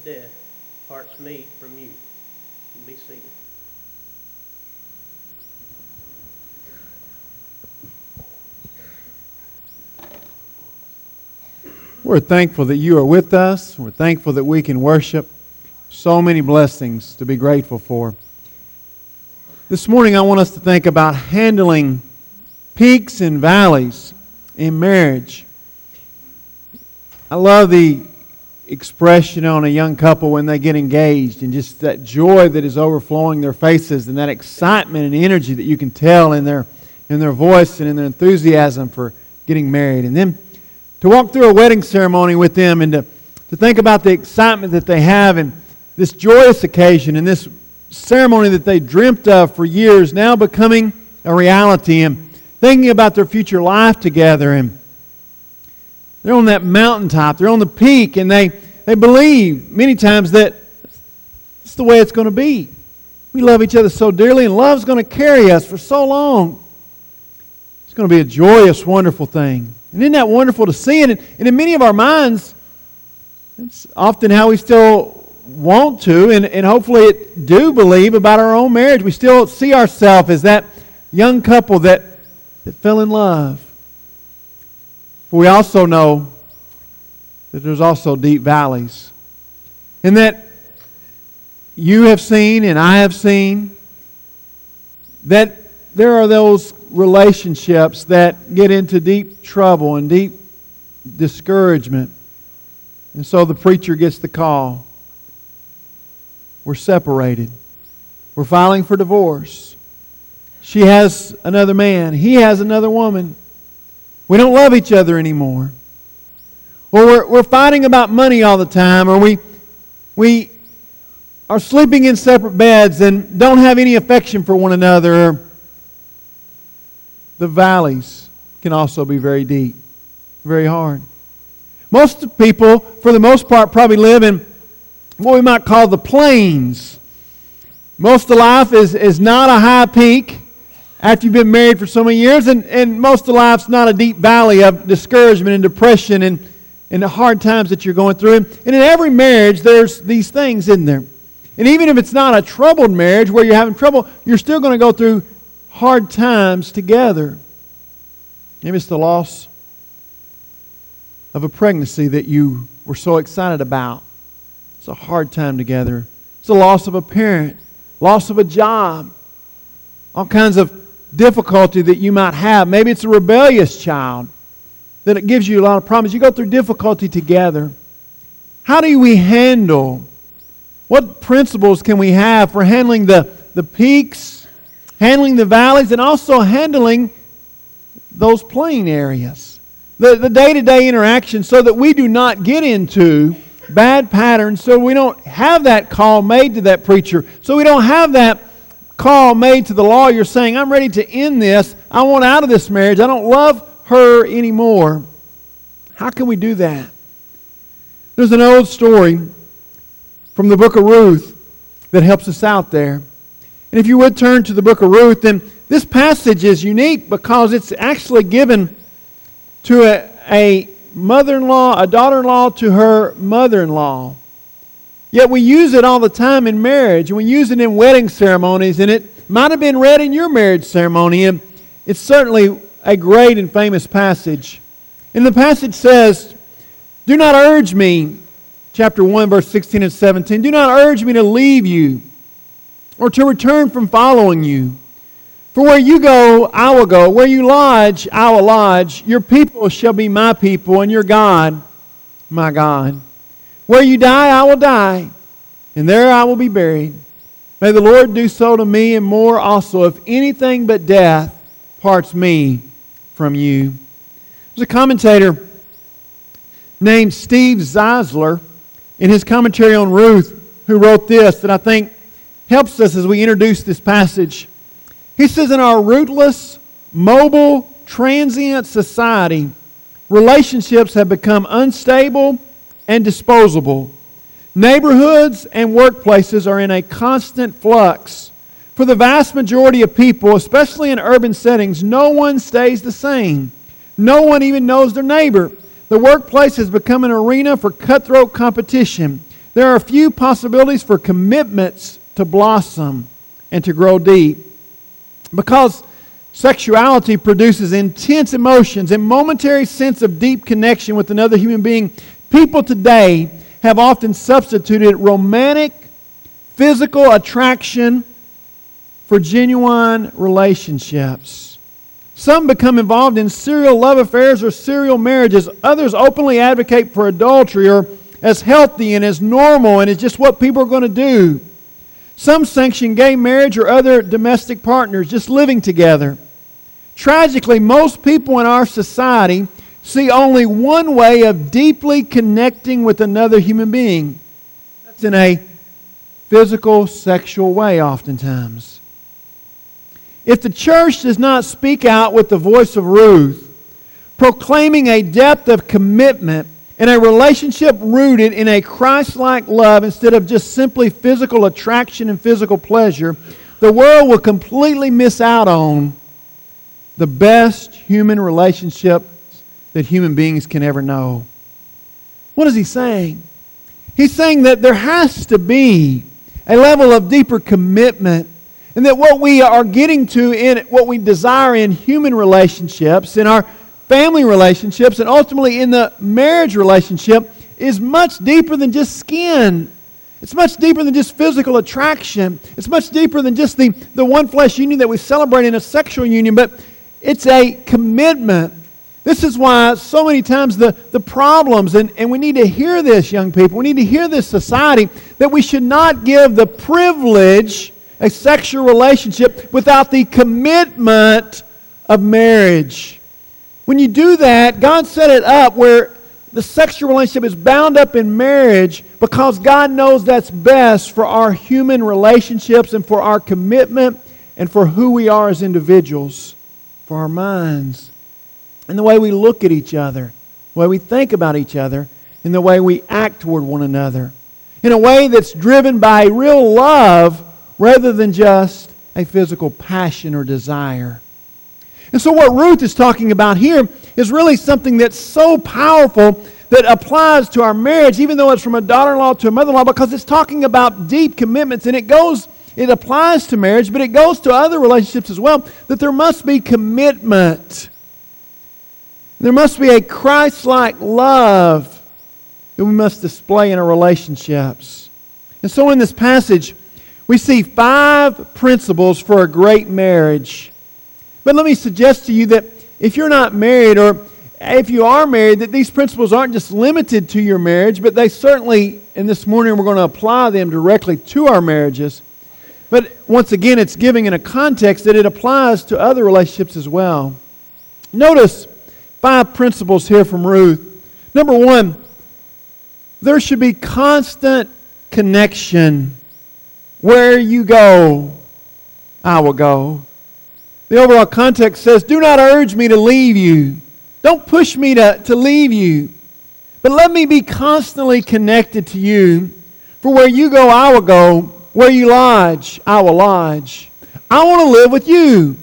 death parts me from you. Be seated. We're thankful that you are with us. We're thankful that we can worship. So many blessings to be grateful for. This morning I want us to think about handling peaks and valleys in marriage. I love the expression on a young couple when they get engaged and just that joy that is overflowing their faces and that excitement and energy that you can tell in their voice and in their enthusiasm for getting married. And then to walk through a wedding ceremony with them and to think about the excitement that they have and this joyous occasion and this ceremony that they dreamt of for years now becoming a reality, and thinking about their future life together. And they're on that mountaintop, they're on the peak, and they believe many times that it's the way it's going to be. We love each other so dearly, and love's going to carry us for so long. It's going to be a joyous, wonderful thing. And isn't that wonderful to see? And in many of our minds, it's often how we still want to, and hopefully do believe about our own marriage. We still see ourselves as that young couple that fell in love. But we also know that there's also deep valleys. And that you have seen and I have seen that there are those relationships that get into deep trouble and deep discouragement. And so the preacher gets the call. We're separated. We're filing for divorce. She has another man. He has another woman. We don't love each other anymore. Or we're fighting about money all the time. Or we are sleeping in separate beds and don't have any affection for one another. The valleys can also be very deep, very hard. Most people, for the most part, probably live in what we might call the plains. Most of life is not a high peak after you've been married for so many years, and most of life's not a deep valley of discouragement and depression and the hard times that you're going through. And in every marriage, there's these things in there. And even if it's not a troubled marriage where you're having trouble, you're still going to go through hard times together. Maybe it's the loss of a pregnancy that you were so excited about. It's a hard time together. It's the loss of a parent, loss of a job, all kinds of difficulty that you might have. Maybe it's a rebellious child that it gives you a lot of problems. You go through difficulty together. How do we handle? What principles can we have for handling the peaks, handling the valleys, and also handling those plain areas? The day-to-day interaction so that we do not get into bad patterns, so we don't have that call made to that preacher, so we don't have that call made to the lawyer saying, I'm ready to end this, I want out of this marriage, I don't love her anymore. How can we do that? There's an old story from the book of Ruth that helps us out there. And if you would turn to the book of Ruth, then this passage is unique because it's actually given to a mother-in-law, a daughter-in-law to her mother-in-law. Yet we use it all the time in marriage, and we use it in wedding ceremonies, and it might have been read in your marriage ceremony, and it's certainly a great and famous passage. And the passage says, do not urge me, chapter 1, verse 16 and 17, do not urge me to leave you or to return from following you. For where you go, I will go. Where you lodge, I will lodge. Your people shall be my people, and your God, my God. Where you die, I will die, and there I will be buried. May the Lord do so to me, and more also, if anything but death parts me from you. There's a commentator named Steve Zeisler in his commentary on Ruth who wrote this that I think helps us as we introduce this passage. He says, in our rootless, mobile, transient society, relationships have become unstable and disposable. Neighborhoods and workplaces are in a constant flux. For the vast majority of people, especially in urban settings, no one stays the same. No one even knows their neighbor. The workplace has become an arena for cutthroat competition. there are few possibilities for commitments to blossom and to grow deep. Because sexuality produces intense emotions and momentary sense of deep connection with another human being, people today have often substituted romantic, physical attraction for genuine relationships. Some become involved in serial love affairs or serial marriages. Others openly advocate for adultery or as healthy and as normal and as just what people are going to do. Some sanction gay marriage or other domestic partners just living together. Tragically, most people in our society see only one way of deeply connecting with another human being. That's in a physical, sexual way oftentimes. If the church does not speak out with the voice of Ruth, proclaiming a depth of commitment and a relationship rooted in a Christ-like love instead of just simply physical attraction and physical pleasure, the world will completely miss out on the best human relationships that human beings can ever know. What is he saying? He's saying that there has to be a level of deeper commitment, and that what we are getting to in what we desire in human relationships, in our family relationships, and ultimately in the marriage relationship is much deeper than just skin. It's much deeper than just physical attraction. It's much deeper than just the one flesh union that we celebrate in a sexual union, but it's a commitment. This is why so many times the problems, and we need to hear this, young people, we need to hear this society, that we should not give the privilege a sexual relationship without the commitment of marriage. When you do that, God set it up where the sexual relationship is bound up in marriage because God knows that's best for our human relationships and for our commitment and for who we are as individuals, for our minds, and the way we look at each other, the way we think about each other, and the way we act toward one another, in a way that's driven by real love rather than just a physical passion or desire. And so what Ruth is talking about here is really something that's so powerful that applies to our marriage, even though it's from a daughter-in-law to a mother-in-law, because it's talking about deep commitments, and it applies to marriage, but it goes to other relationships as well, that there must be commitment. There must be a Christ-like love that we must display in our relationships. And so in this passage, we see 5 principles for a great marriage. But let me suggest to you that if you're not married, or if you are married, that these principles aren't just limited to your marriage, but they certainly, and this morning we're going to apply them directly to our marriages. But once again, it's giving in a context that it applies to other relationships as well. Notice 5 principles here from Ruth. Number 1, there should be constant connection. Where you go, I will go. The overall context says, do not urge me to leave you. Don't push me to leave you. But let me be constantly connected to you. For where you go, I will go. Where you lodge, I will lodge. I want to live with you.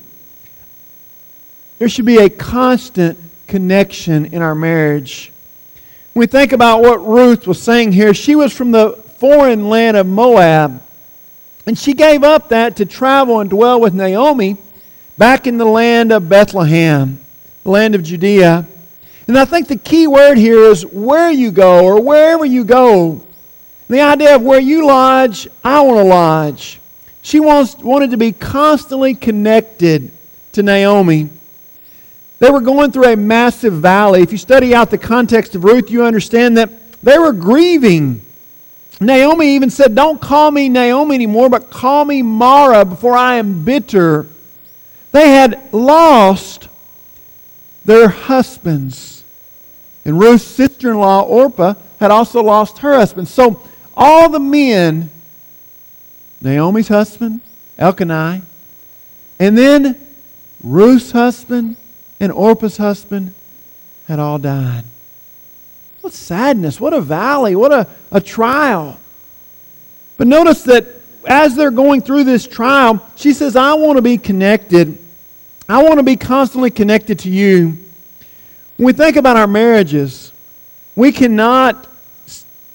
There should be a constant connection in our marriage. When we think about what Ruth was saying here, she was from the foreign land of Moab. And she gave up that to travel and dwell with Naomi back in the land of Bethlehem, the land of Judea. And I think the key word here is where you go, or wherever you go. The idea of where you lodge, I want to lodge. She wanted to be constantly connected to Naomi. They were going through a massive valley. If you study out the context of Ruth, you understand that they were grieving. Naomi even said, don't call me Naomi anymore, but call me Mara, for I am bitter. They had lost their husbands. And Ruth's sister-in-law, Orpah, had also lost her husband. So all the men, Naomi's husband, Elkanah, and then Ruth's husband and Orpah's husband had all died. What sadness, what a valley, what a trial. But notice that as they're going through this trial, she says, I want to be connected. I want to be constantly connected to you. When we think about our marriages, we cannot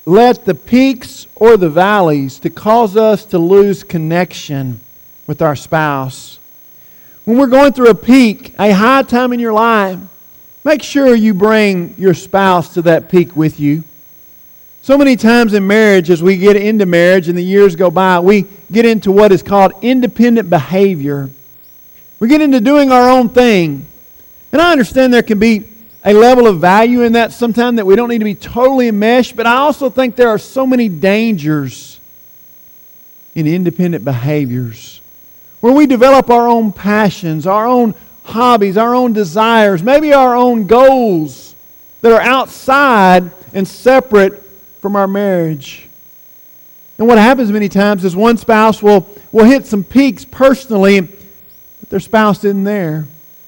let the peaks or the valleys to cause us to lose connection with our spouse. When we're going through a peak, a high time in your life, make sure you bring your spouse to that peak with you. So many times in marriage, as we get into marriage and the years go by, we get into what is called independent behavior. We get into doing our own thing. And I understand there can be a level of value in that sometimes, that we don't need to be totally enmeshed, but I also think there are so many dangers in independent behaviors where we develop our own passions, our own hobbies, our own desires, maybe our own goals that are outside and separate from our marriage. And what happens many times is one spouse will hit some peaks personally, but their spouse isn't there.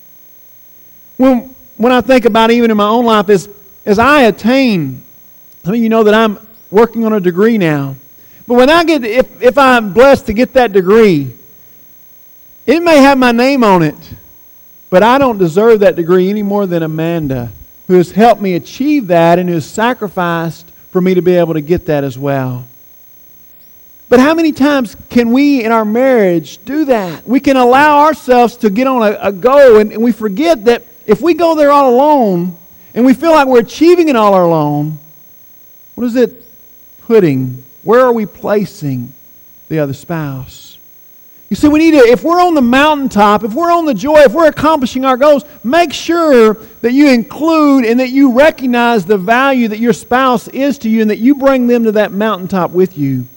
When I think about even in my own life, as I attain, I mean, you know that I'm working on a degree now. But when if I'm blessed to get that degree, it may have my name on it, but I don't deserve that degree any more than Amanda, who has helped me achieve that and who has sacrificed for me to be able to get that as well. But how many times can we in our marriage do that? We can allow ourselves to get on a go, and we forget that if we go there all alone and we feel like we're achieving it all alone, what is it putting? Where are we placing the other spouse? You see, we need to, if we're on the mountaintop, if we're on the joy, if we're accomplishing our goals, make sure that you include and that you recognize the value that your spouse is to you and that you bring them to that mountaintop with you.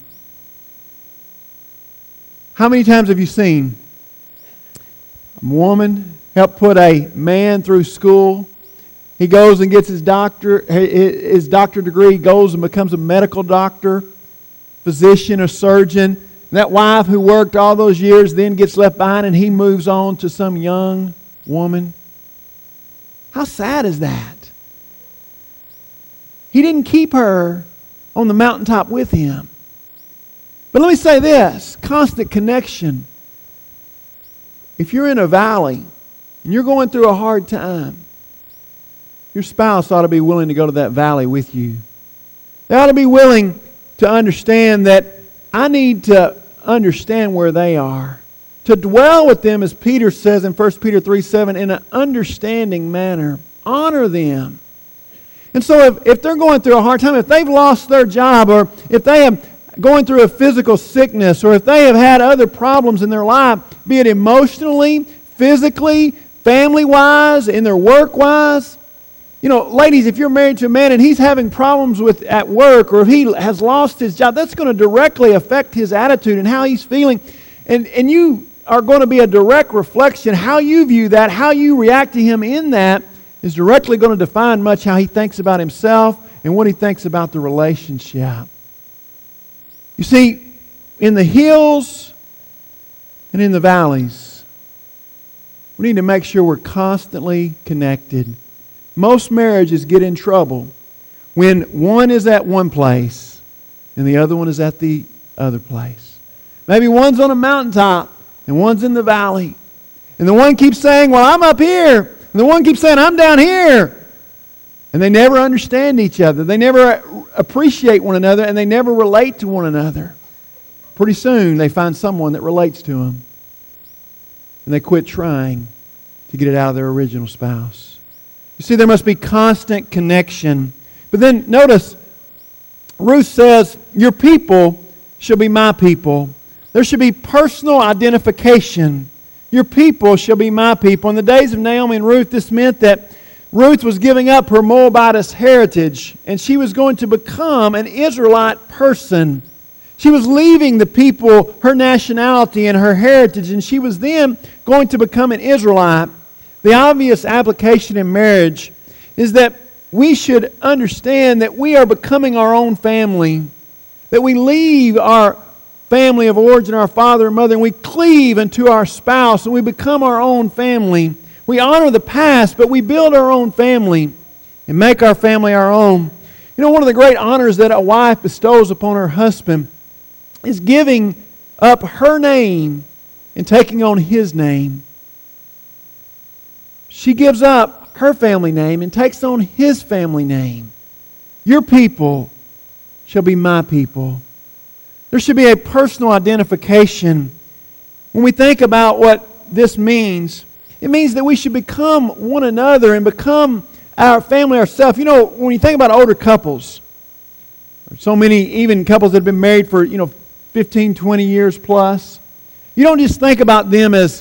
How many times have you seen a woman help put a man through school? He goes and gets his doctor degree, goes and becomes a medical doctor, physician or surgeon. And that wife who worked all those years then gets left behind and he moves on to some young woman. How sad is that? He didn't keep her on the mountaintop with him. But let me say this, constant connection. If you're in a valley and you're going through a hard time, your spouse ought to be willing to go to that valley with you. They ought to be willing to understand that I need to understand where they are. To dwell with them, as Peter says in 1 Peter 3:7, in an understanding manner. Honor them. And so if they're going through a hard time, if they've lost their job, or if they have going through a physical sickness, or if they have had other problems in their life, be it emotionally, physically, family-wise, in their work-wise. You know, ladies, if you're married to a man and he's having problems at work, or if he has lost his job, that's going to directly affect his attitude and how he's feeling. And you are going to be a direct reflection. How you view that, how you react to him in that, is directly going to define much how he thinks about himself and what he thinks about the relationship. You see, in the hills and in the valleys, we need to make sure we're constantly connected. Most marriages get in trouble when one is at one place and the other one is at the other place. Maybe one's on a mountaintop and one's in the valley. And the one keeps saying, well, I'm up here. And the one keeps saying, I'm down here. And they never understand each other. They never appreciate one another, and they never relate to one another. Pretty soon they find someone that relates to them. And they quit trying to get it out of their original spouse. You see, there must be constant connection. But then notice, Ruth says, your people shall be my people. There should be personal identification. Your people shall be my people. In the days of Naomi and Ruth, this meant that Ruth was giving up her Moabitess heritage, and she was going to become an Israelite person. She was leaving the people, her nationality and her heritage, and she was then going to become an Israelite. The obvious application in marriage is that we should understand that we are becoming our own family, that we leave our family of origin, our father and mother, and we cleave unto our spouse, and we become our own family. We honor the past, but we build our own family and make our family our own. You know, one of the great honors that a wife bestows upon her husband is giving up her name and taking on his name. She gives up her family name and takes on his family name. Your people shall be my people. There should be a personal identification. When we think about what this means, it means that we should become one another and become our family ourselves. You know, when you think about older couples, so many even couples that have been married for, 15, 20 years plus, you don't just think about them as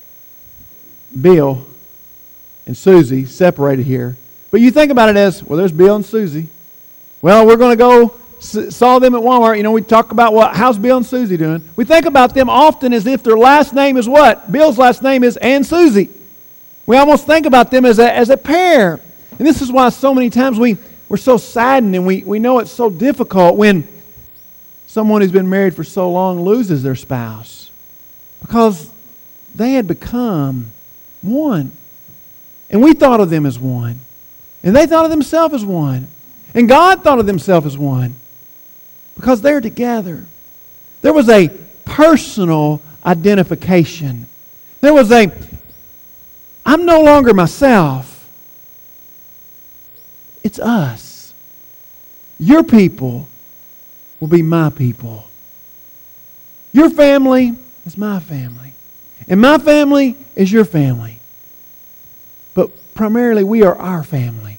Bill and Susie separated here, but you think about it as, well, there's Bill and Susie. Well, we're going to go saw them at Walmart. We talk about how's Bill and Susie doing. We think about them often as if their last name is what? Bill's last name is and Susie. We almost think about them as a pair. And this is why so many times we're so saddened, and we know it's so difficult when someone who's been married for so long loses their spouse, because they had become one. And we thought of them as one. And they thought of themselves as one. And God thought of themselves as one. Because they're together. There was a personal identification. There was I'm no longer myself. It's us. Your people will be my people. Your family is my family. And my family is your family. But primarily we are our family.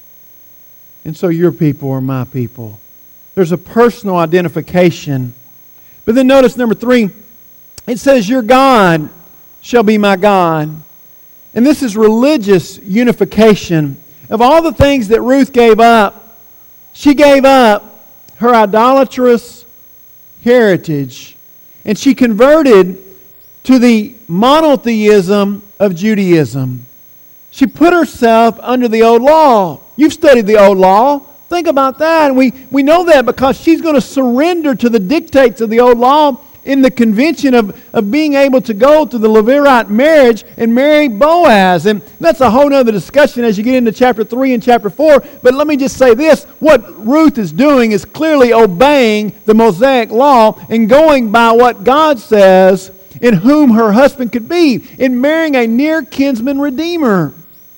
And so your people are my people. There's a personal identification. But then notice number 3, it says, your God shall be my God. And this is religious unification. Of all the things that Ruth gave up, she gave up her idolatrous heritage. And she converted to the monotheism of Judaism. She put herself under the old law. You've studied the old law. Think about that. And we know that because she's going to surrender to the dictates of the old law in the convention of being able to go through the Levirate marriage and marry Boaz. And that's a whole other discussion as you get into chapter 3 and chapter 4. But let me just say this. What Ruth is doing is clearly obeying the Mosaic law and going by what God says in whom her husband could be, in marrying a near kinsman redeemer.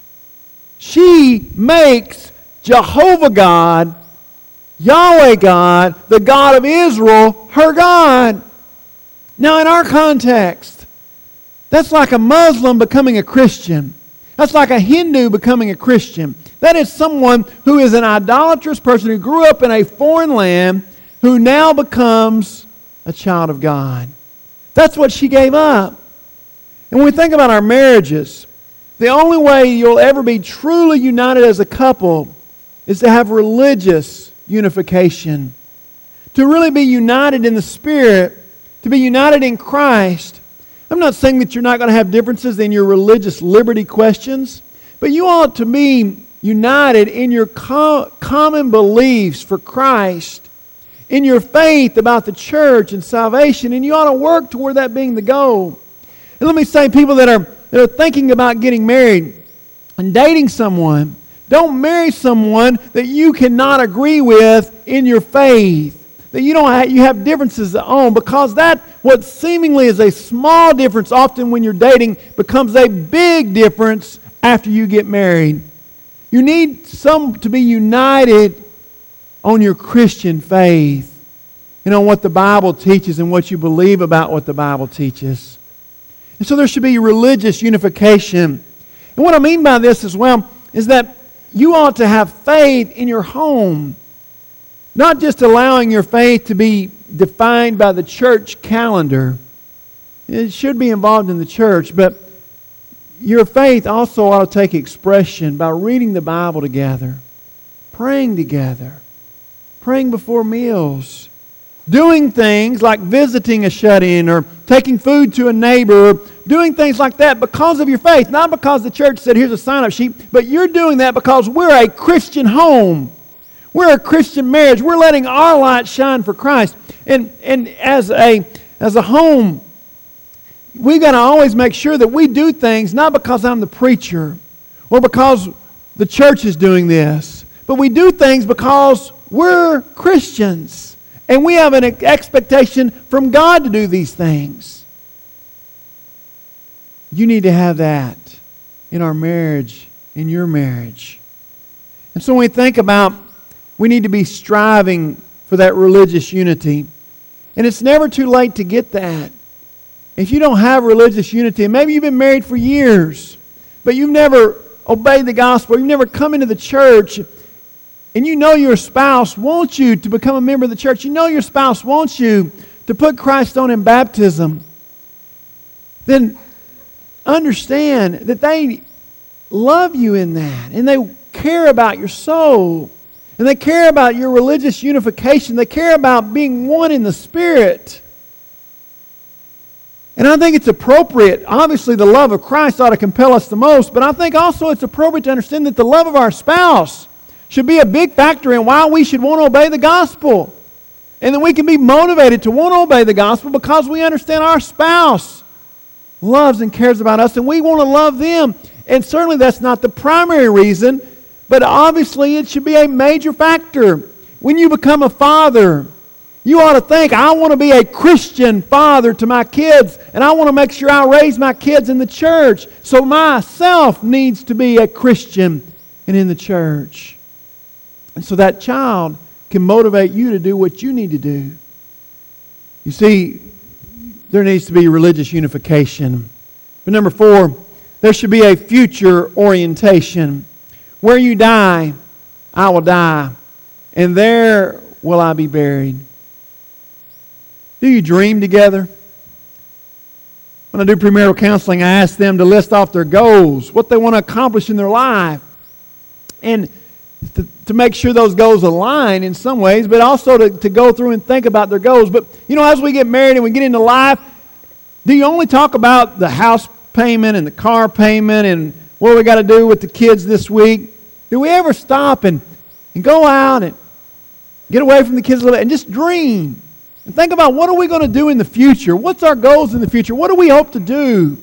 She makes Jehovah God, Yahweh God, the God of Israel, her God. Now in our context, that's like a Muslim becoming a Christian. That's like a Hindu becoming a Christian. That is someone who is an idolatrous person who grew up in a foreign land who now becomes a child of God. That's what she gave up. And when we think about our marriages, the only way you'll ever be truly united as a couple is to have religious unification. To really be united in the Spirit, to be united in Christ. I'm not saying that you're not going to have differences in your religious liberty questions, but you ought to be united in your common beliefs for Christ, in your faith about the church and salvation, and you ought to work toward that being the goal. And let me say, people that are thinking about getting married and dating someone, don't marry someone that you cannot agree with in your faith, that you have differences on, because that what seemingly is a small difference often when you're dating becomes a big difference after you get married. You need to be united on your Christian faith and on what the Bible teaches and what you believe about what the Bible teaches. And so there should be religious unification. And what I mean by this as well is that you ought to have faith in your home. Not just allowing your faith to be defined by the church calendar. It should be involved in the church, but your faith also ought to take expression by reading the Bible together, praying together, praying before meals, doing things like visiting a shut-in or taking food to a neighbor, or doing things like that because of your faith. Not because the church said, here's a sign-up sheet, but you're doing that because we're a Christian home. We're a Christian marriage. We're letting our light shine for Christ. And as a home, we've got to always make sure that we do things not because I'm the preacher or because the church is doing this, but we do things because we're Christians. And we have an expectation from God to do these things. You need to have that in our marriage, in your marriage. And so when we think about we need to be striving for that religious unity. And it's never too late to get that. If you don't have religious unity, and maybe you've been married for years, but you've never obeyed the gospel, you've never come into the church, and you know your spouse wants you to become a member of the church, you know your spouse wants you to put Christ on in baptism, then understand that they love you in that, and they care about your soul, and they care about your religious unification. They care about being one in the Spirit. And I think it's appropriate. Obviously, the love of Christ ought to compel us the most, but I think also it's appropriate to understand that the love of our spouse should be a big factor in why we should want to obey the gospel. And that we can be motivated to want to obey the gospel because we understand our spouse loves and cares about us, and we want to love them. And certainly that's not the primary reason, but obviously it should be a major factor. When you become a father, you ought to think, I want to be a Christian father to my kids, and I want to make sure I raise my kids in the church. So myself needs to be a Christian and in the church. And so that child can motivate you to do what you need to do. You see, there needs to be religious unification. But number 4, there should be a future orientation. Where you die, I will die, and there will I be buried. Do you dream together? When I do premarital counseling, I ask them to list off their goals, what they want to accomplish in their life, and to make sure those goals align in some ways, but also to go through and think about their goals. But, as we get married and we get into life, do you only talk about the house payment and the car payment and what we got to do with the kids this week? Do we ever stop and go out and get away from the kids a little bit and just dream? And think about, what are we going to do in the future? What's our goals in the future? What do we hope to do?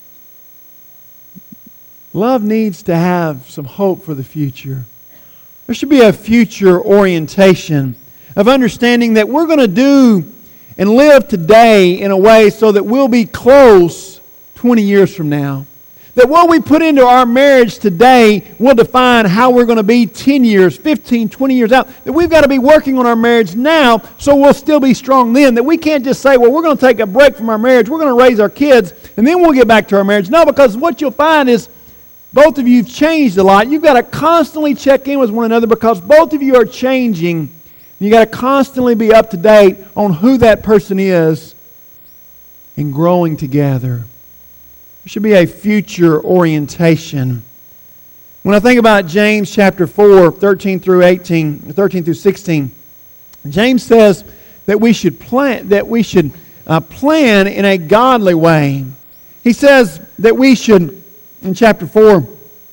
Love needs to have some hope for the future. There should be a future orientation of understanding that we're going to do and live today in a way so that we'll be close 20 years from now. That what we put into our marriage today will define how we're going to be 10 years, 15, 20 years out. That we've got to be working on our marriage now so we'll still be strong then. That we can't just say, well, we're going to take a break from our marriage, we're going to raise our kids, and then we'll get back to our marriage. No, because what you'll find is both of you have changed a lot. You've got to constantly check in with one another because both of you are changing. You've got to constantly be up to date on who that person is and growing together. There should be a future orientation. When I think about James chapter 4, 13 through 16, James says that we should plan in a godly way. He says that we should, in chapter 4,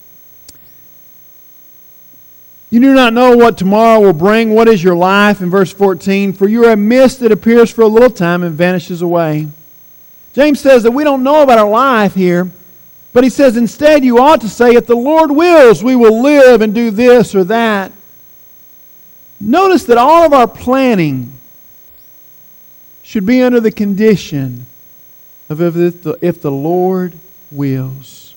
you do not know what tomorrow will bring. What is your life? In verse 14, for you are a mist that appears for a little time and vanishes away. James says that we don't know about our life here, but he says instead you ought to say, if the Lord wills, we will live and do this or that. Notice that all of our planning should be under the condition of if the Lord wills.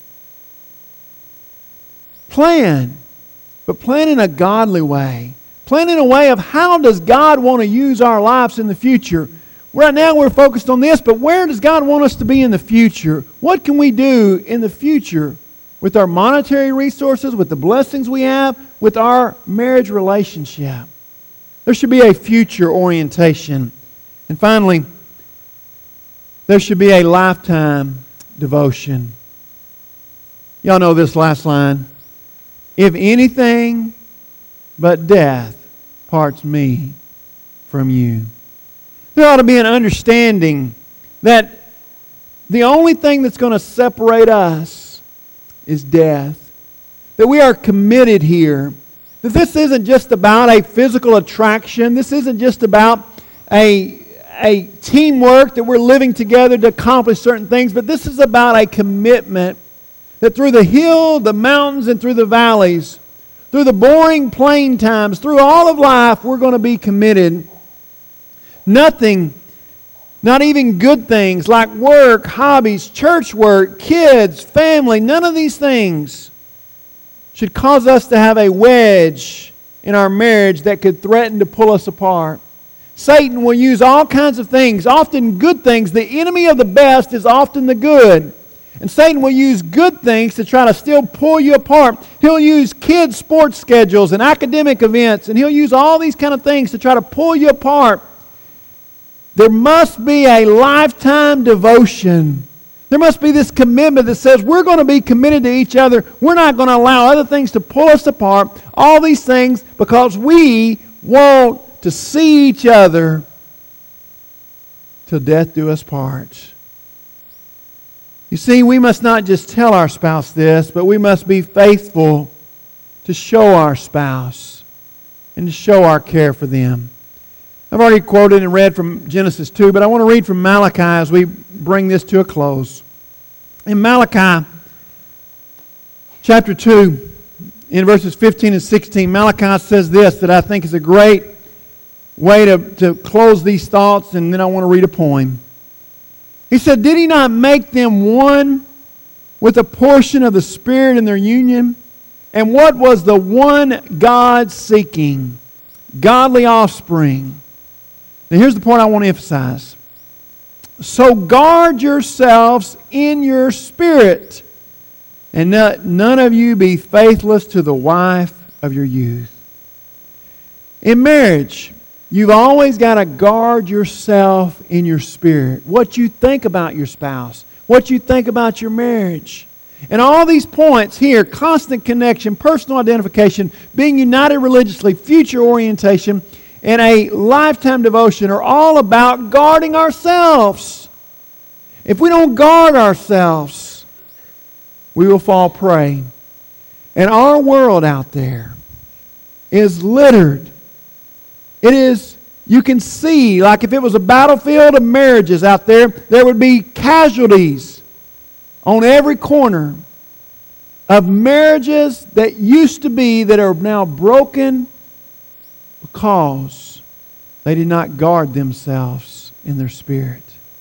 Plan, but plan in a godly way. Plan in a way of how does God want to use our lives in the future. Right now we're focused on this, but where does God want us to be in the future? What can we do in the future with our monetary resources, with the blessings we have, with our marriage relationship? There should be a future orientation. And finally, there should be a lifetime devotion. Y'all know this last line. If anything but death parts me from you. There ought to be an understanding that the only thing that's going to separate us is death. That we are committed here. That this isn't just about a physical attraction. This isn't just about a teamwork that we're living together to accomplish certain things. But this is about a commitment that through the hill, the mountains, and through the valleys, through the boring plain times, through all of life, we're going to be committed. Nothing, not even good things like work, hobbies, church work, kids, family, none of these things should cause us to have a wedge in our marriage that could threaten to pull us apart. Satan will use all kinds of things, often good things. The enemy of the best is often the good. And Satan will use good things to try to still pull you apart. He'll use kids' sports schedules and academic events, and he'll use all these kind of things to try to pull you apart. There must be a lifetime devotion. There must be this commitment that says we're going to be committed to each other. We're not going to allow other things to pull us apart. All these things because we want to see each other till death do us part. You see, we must not just tell our spouse this, but we must be faithful to show our spouse and to show our care for them. I've already quoted and read from Genesis 2, but I want to read from Malachi as we bring this to a close. In Malachi chapter 2, in verses 15 and 16, Malachi says this that I think is a great way to close these thoughts, and then I want to read a poem. He said, "Did He not make them one with a portion of the Spirit in their union? And what was the one God seeking? Godly offspring." Now here's the point I want to emphasize. "So guard yourselves in your spirit, and none of you be faithless to the wife of your youth." In marriage, you've always got to guard yourself in your spirit. What you think about your spouse. What you think about your marriage. And all these points here, constant connection, personal identification, being united religiously, future orientation, and a lifetime devotion are all about guarding ourselves. If we don't guard ourselves, we will fall prey. And our world out there is littered. It is, you can see, like if it was a battlefield of marriages out there, there would be casualties on every corner of marriages that used to be that are now broken because they did not guard themselves in their spirit.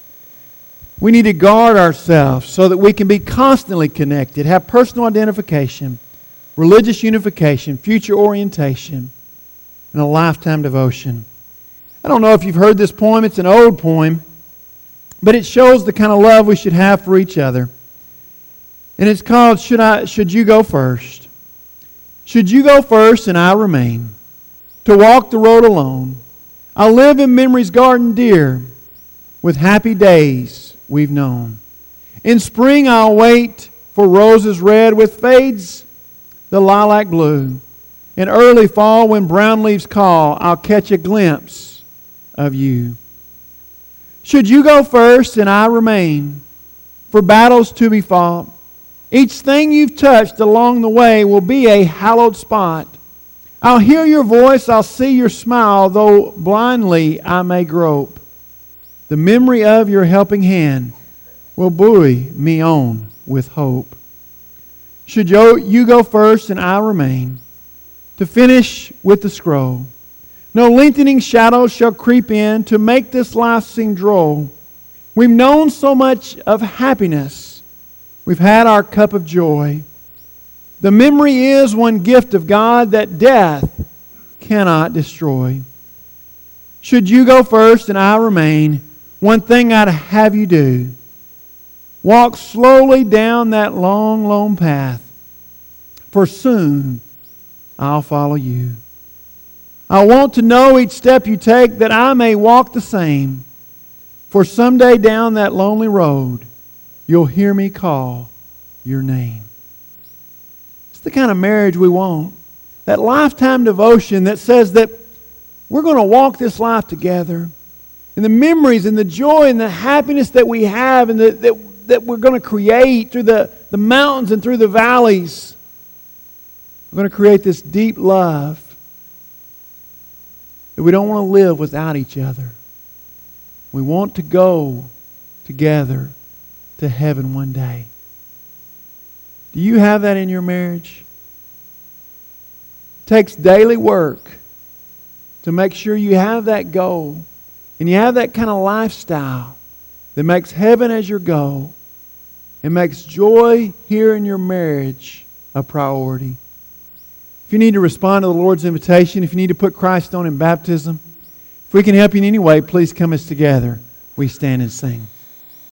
We need to guard ourselves so that we can be constantly connected, have personal identification, religious unification, future orientation, and a lifetime devotion. I don't know if you've heard this poem. It's an old poem, but it shows the kind of love we should have for each other. And it's called Should You Go First? Should you go first and I remain, to walk the road alone? I'll live in memory's garden dear, with happy days we've known. In spring I'll wait for roses red, with fades the lilac blue. In early fall, when brown leaves call, I'll catch a glimpse of you. Should you go first and I remain, for battles to be fought, each thing you've touched along the way will be a hallowed spot. I'll hear your voice, I'll see your smile, though blindly I may grope. The memory of your helping hand will buoy me on with hope. Should you go first and I remain, to finish with the scroll, no lengthening shadows shall creep in to make this life seem droll. We've known so much of happiness. We've had our cup of joy. The memory is one gift of God that death cannot destroy. Should you go first and I remain, one thing I'd have you do. Walk slowly down that long, lone path, for soon I'll follow you. I want to know each step you take, that I may walk the same. For someday down that lonely road, you'll hear me call your name. It's the kind of marriage we want. That lifetime devotion that says that we're going to walk this life together. And the memories and the joy and the happiness that we have and that we're going to create through the mountains and through the valleys. We're going to create this deep love that we don't want to live without each other. We want to go together to heaven one day. Do you have that in your marriage? It takes daily work to make sure you have that goal and you have that kind of lifestyle that makes heaven as your goal and makes joy here in your marriage a priority. If If you need to respond to the Lord's invitation, if you need to put Christ on in baptism, if we can help you in any way, please come as together we stand and sing.